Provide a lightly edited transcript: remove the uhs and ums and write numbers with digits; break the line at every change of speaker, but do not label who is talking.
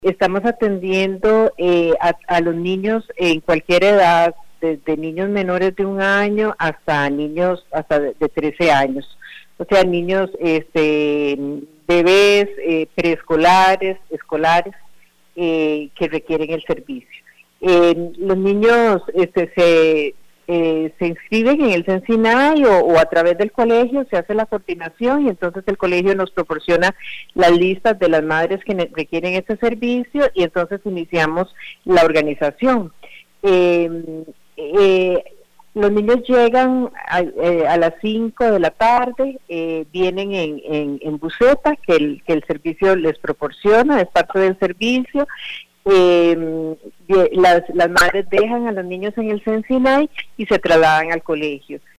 Estamos atendiendo a los niños en cualquier edad, desde niños menores de 1 año hasta niños de 13 años. O sea, niños, bebés, preescolares, escolares, que requieren el servicio. Los niños se inscriben en el CENSINAI o a través del colegio se hace la coordinación y entonces el colegio nos proporciona las listas de las madres que requieren este servicio y entonces iniciamos la organización. Los niños llegan a las 5 de la tarde, vienen en buseta que el servicio les proporciona, es parte del servicio. Las madres dejan a los niños en el CENSINAI y se trasladan al colegio.